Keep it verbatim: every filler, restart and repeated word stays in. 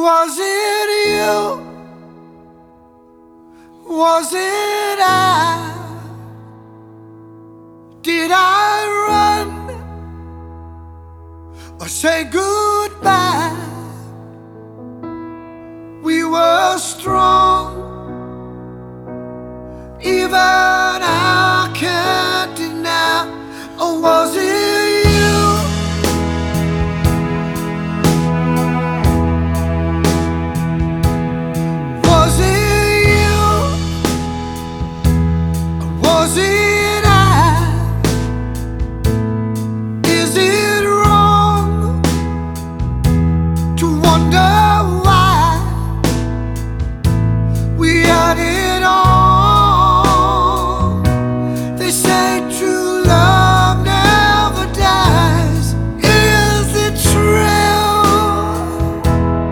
Was it you? Was it I? Did I run or say goodbye? We were strong